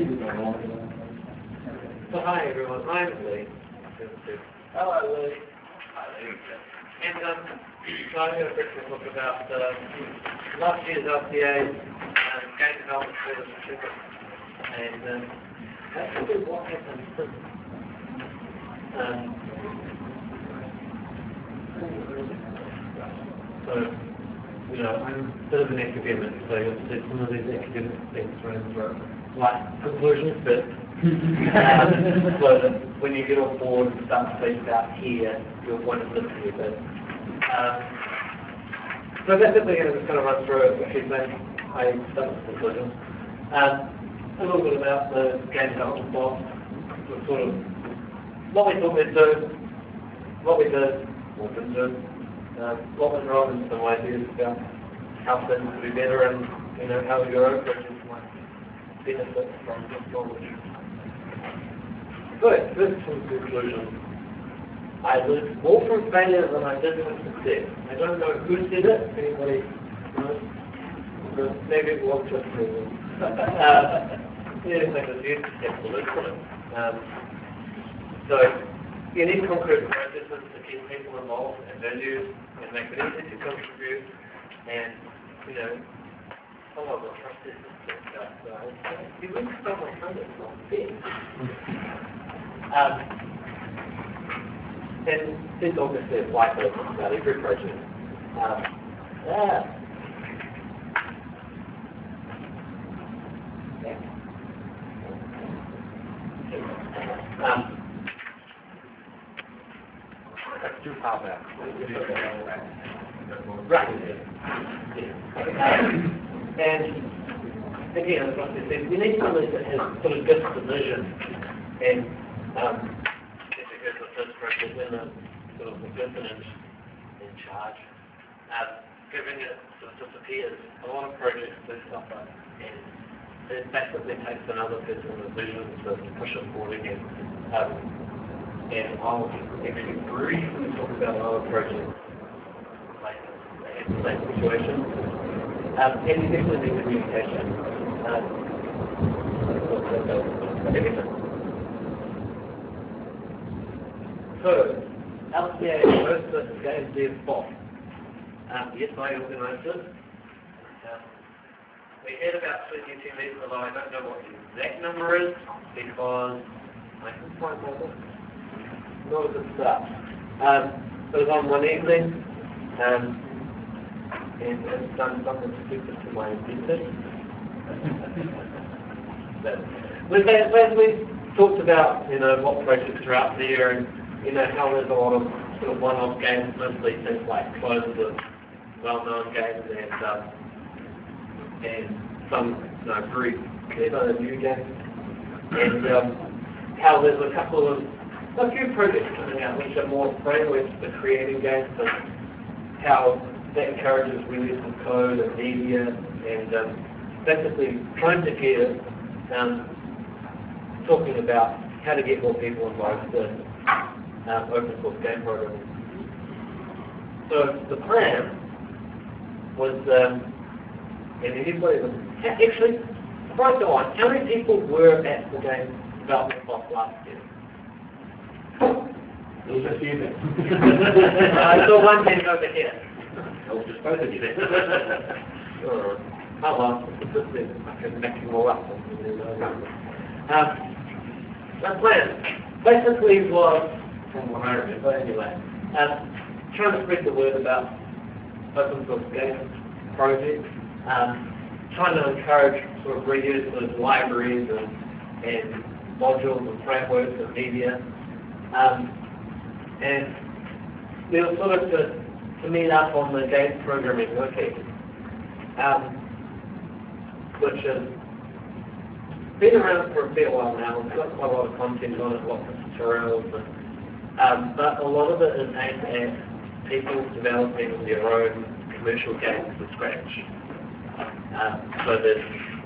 So hi everyone, I'm Lee. Hello Lee. Hi Lee. And so I'm going to briefly talk about last year's LCA game development service and actually what happened since. So, you know, I'm a bit of an academic, so you'll see some of these academic things running through like conclusions, but so that when you get on board and start to think about here, you'll want to listen to it. So basically, I'm just going to run through a few things. I start with conclusions. A little bit about the game development box, sort of what we thought we'd do, what we did, what we didn't do, what went wrong, and some ideas about how things could be better, and you know how your own projects might benefit from this knowledge. So, first some conclusions. I learned more from failure than I did from success. I don't know who said it. Anybody knows? Maybe it was just me. Anything that's used to get to learn from it. So, you need concrete processes to keep people involved and valued and make it easy to contribute. And, you know, some of the processes you wouldn't stop on Sunday, it's not fair. And this obviously applies to about every project. That's too far back. Right. And again, as I said, we need somebody that has sort of good vision and because of this project when the sort of the person in charge, giving it sort of disappears. A lot of projects do suffer, and it basically takes another person with vision to push it forward again. And I'll actually briefly talk about another project later in the same situation. And you definitely need communication. So, LCA hosts this Game Dev Box. Yes, I organised it. We had about 20 attendees, although I don't know what the exact number is because I can find my book. Not a good start. It was on one evening, and it's done something stupid to my inventor. When we talked about, you know, what projects are out there and, you know, how there's a lot of sort of one-off games, mostly things like closes of well-known games and some, you know, very clever new games, and how there's a few projects coming out which are more frameworks for creating games, and how that encourages release of code and media, and basically trying to get talking about how to get more people involved in open source game programming. So the plan was, and anybody was actually, before I go on, how many people were at the game development box last year? There was a few there. I saw one hand over here. I was just both of you there. Oh well, I can make them all up. The plan basically was, from what I remember anyway, trying to spread the word about open source game projects, trying to encourage sort of reuse of libraries and modules and frameworks and media. And we were sort of to meet up on the game programming wiki, which has been around for a fair while now. We've got quite a lot of content on it, lots of tutorials, but a lot of it is aimed at people developing their own commercial games from scratch. So the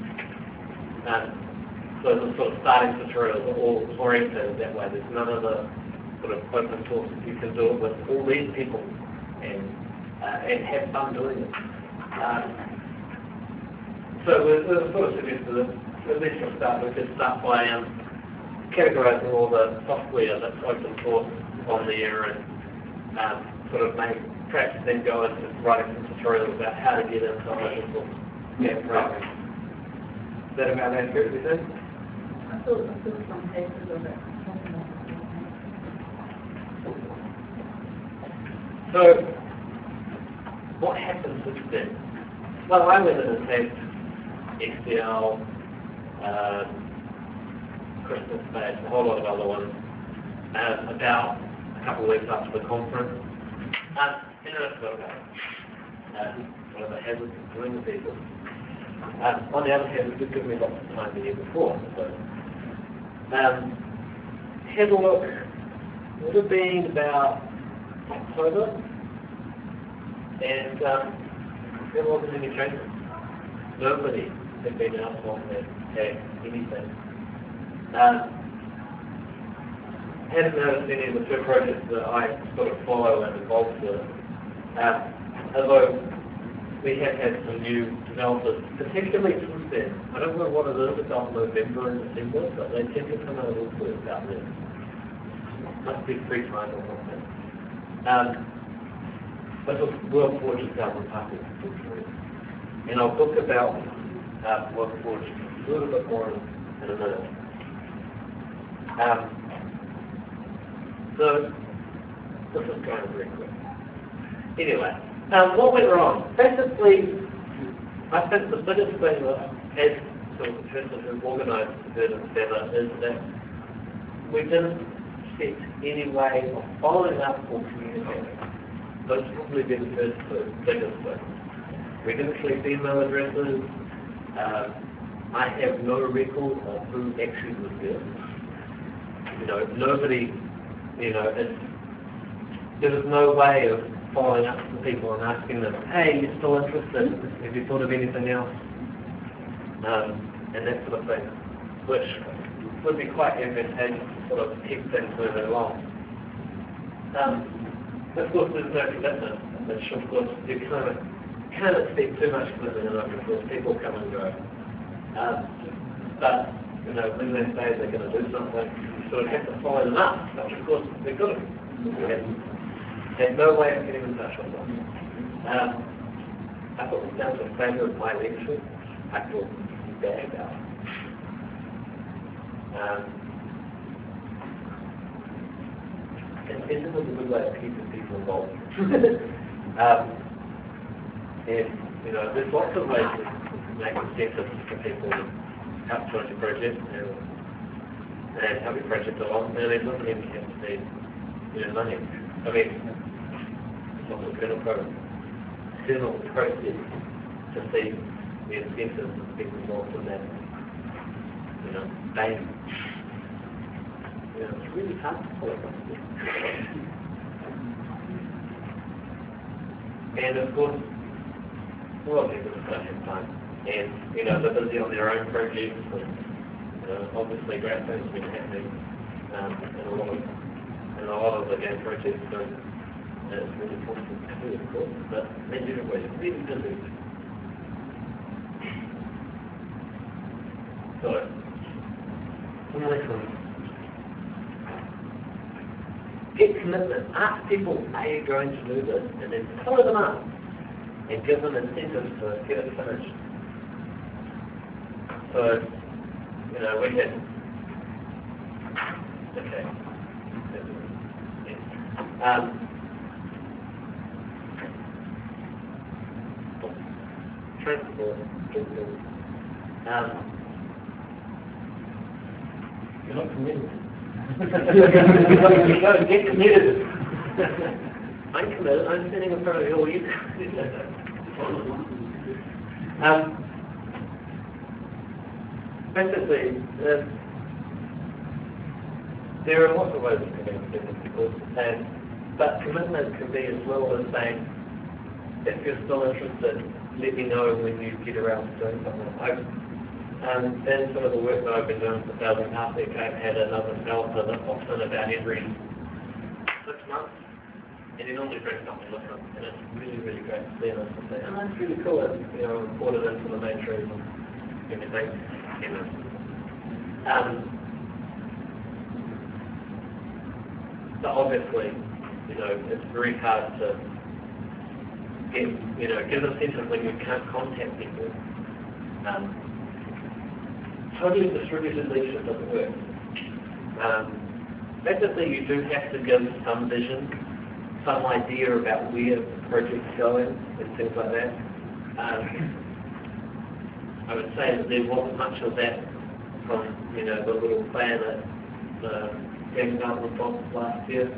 sort of starting tutorials are all oriented that way. There's none of the sort of open source. You can do it with all these people and have fun doing it. So we sort of suggested that at least for a start, we could start by categorising all the software that's open source on there and sort of perhaps then go into writing some tutorials about how to get into open source game programming. Is that about accurate, do you think? I saw some papers of it. So, what happened since then? Well, I went in and tagged XDL, Christmas Space, a whole lot of other ones, about a couple of weeks after the conference. And I forgot about it. One of the hazards of doing the people. On the other hand, it did give me lots of time the year before. So, had a look, it would have been about October, and there wasn't any changes. Nobody had been out on that tag anything. Hadn't noticed any of the two projects that I sort of follow and involved with. Although we have had some new developers, particularly since then. I don't know what it is about November and December, but they tend to come out of all sorts out there. Must be free time or something. But it was WorldForge 2000 Party. And I'll talk about WorldForge a little bit more in a minute. So, this is going very quick. Anyway, what went wrong? Basically, I think the biggest thing that, as sort of the person who organised the Bird and Feather, is that we didn't set any way of following up or communicating. Those probably be the first two biggest things. We didn't collect email addresses. I have no record of who actually was there. You know, nobody, you know, there was no way of following up to people and asking them, hey, you're still interested? Have you thought of anything else? And that sort of thing, which would be quite advantageous to sort of keep things moving along. Of course, there's no commitment, which of course you can't expect too much commitment in open source. People come and go. But, you know, when they say they're going to do something, you sort of have to follow them up, which of course they couldn't. There's no way of getting in touch with them. I put this down to a failure of my lecture. I feel bad about it. And this is a good way of keeping people involved. And, you know, there's lots of ways to make incentives for people to help join your project and help your project along. And it doesn't even have to be, you know, money. I mean, it's also an internal process to see the incentives of people involved in that, you know, they, you know, it's really hard to follow up. And of course, a lot of people just don't have time. And, you know, they're busy on their own projects. And, you know, obviously great things have been happening in a lot of the game projects. So it's really important to do, of course. But then everybody's really busy. So, some lessons. Get commitment. Ask people, are you going to do this? And then follow them up and give them incentives to get it finished. So, you know, we had, okay. Transport. You're not committed. Get committed. I'm committed. I'm sitting in front of you all you. Basically, there are lots of ways of committing to people, but commitment can be as little as saying, if you're still interested, let me know when you get around to doing something. And some of the work that I've been doing for Thousand Heartbeat, I've had another developer that pops in about every 6 months, and he normally brings something with him, and it's really, really great to see him and say, oh, that's really cool, and, you know, report it into the main trees and everything. you know. So obviously, you know, it's very hard to get a sense of when you can't contact people. Totally distributed leadership doesn't work. Basically, you do have to give some vision, some idea about where the project's going and things like that. I would say that there wasn't much of that from, you know, the little plan at the Game Development Box last year.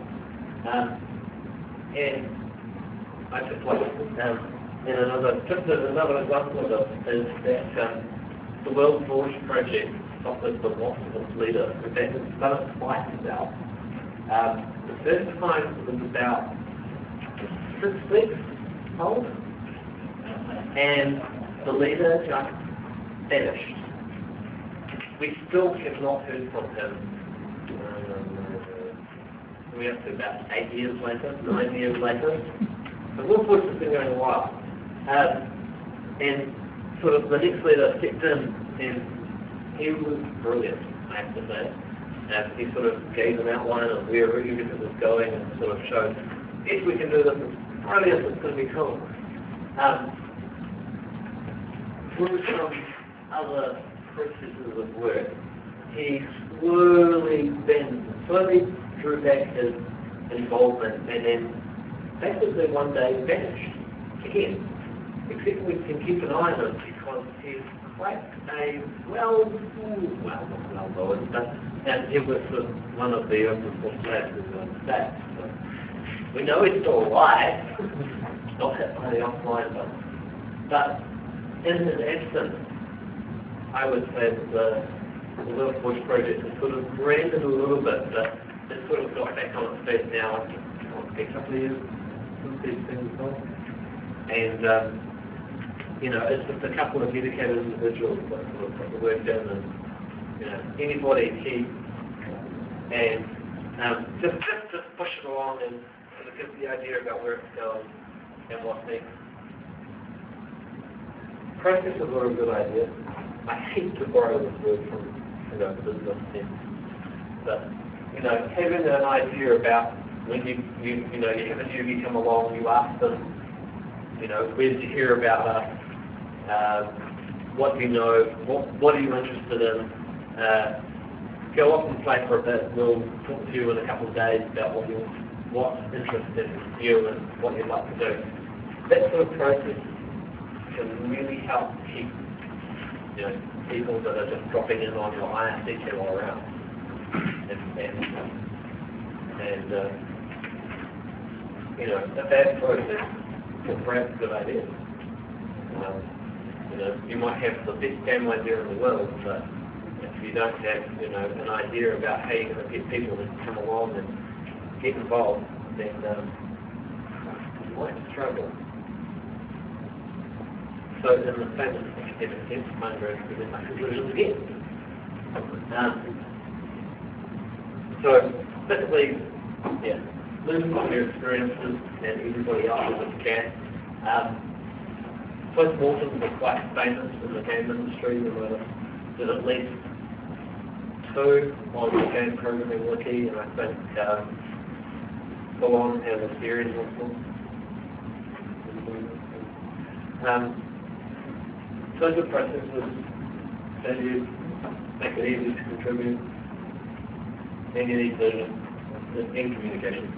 And I just like, and another example of it is that the World Forge project offered the loss of its leader. In fact, it's done it twice now. The first time was about 6 weeks old, and the leader just vanished. We still have not heard from him. We're up to about 8 years later, 9 years later. The World Forge has been going a while. And sort of the next leader stepped in, and he was brilliant, I have to say. He sort of gave an outline of where everything was going and sort of showed, if we can do this, it's brilliant, it's going to be cool. Through some other processes of work, he slowly drew back his involvement, and then basically one day vanished again. Except we can keep an eye on him because he's quite a and he was one of the open source labs on staff. So we know he's still alive, not hit by the offline one. But in his absence, I would say that the World Forge project has sort of branded a little bit, but it's sort of got back on its feet now. A couple of years since these things were. And you know, it's just a couple of dedicated individuals that sort of put the work in, and you know, anybody key, and just push it along and sort of give the idea about where it's going and what's next. Processes are a good idea. I hate to borrow this word from, you know, business sense, but you know, having an idea about when you have a newbie come along, you ask them, you know, where did you hear about us? What do you know? What are you interested in? Go off and play for a bit. We'll talk to you in a couple of days about what's interested in you and what you'd like to do. That sort of process can really help keep, you know, people that are just dropping in on your IRC channel around. And you know, a bad process can perhaps good ideas. You know, you might have the best game idea in the world, but if you don't have, you know, an idea about how you're going to get people to come along and get involved, then you might struggle. So in the famous academic sense, my very much conclusions again. So basically, yeah, learn from your experiences and everybody else's if you can. Postmortems are quite famous in the game industry. There's at least 2 on the game programming wiki, and I think Full-On has a series of them. So the processes that you make it easy to contribute, and you need vision and communication.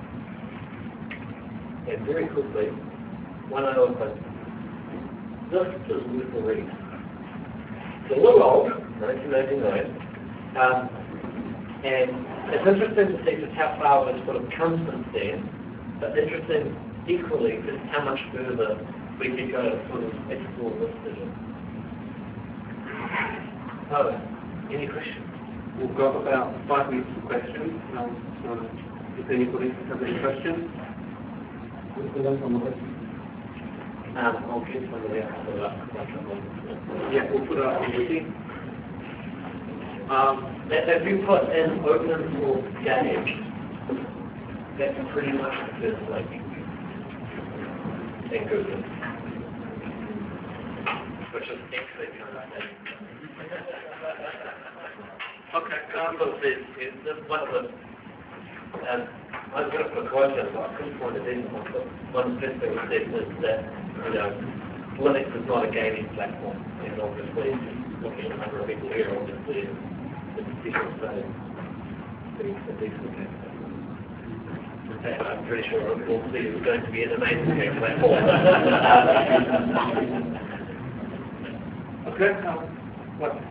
And very quickly, one other thing. This is worth a read. It's a little old, 1999, and it's interesting to see just how far we've sort of come since then, but interesting equally just how much further we could go to sort of explore this vision. So, any questions? We've got about 5 minutes for questions. If anybody has any questions? I'll get somebody else to put it up. Yeah, we'll put it up on wiki. If you put in open source games, that's pretty much the first link in Google, which is actually kind of Okay. One of the, I was going to put a quote out, but I couldn't find it in. One of the things that was said was that, Linux is not a gaming platform, and obviously, looking at the number of people here, obviously, it's different, so it's a decent game. And I'm pretty sure it will see it's going to be an amazing game platform. Okay. What?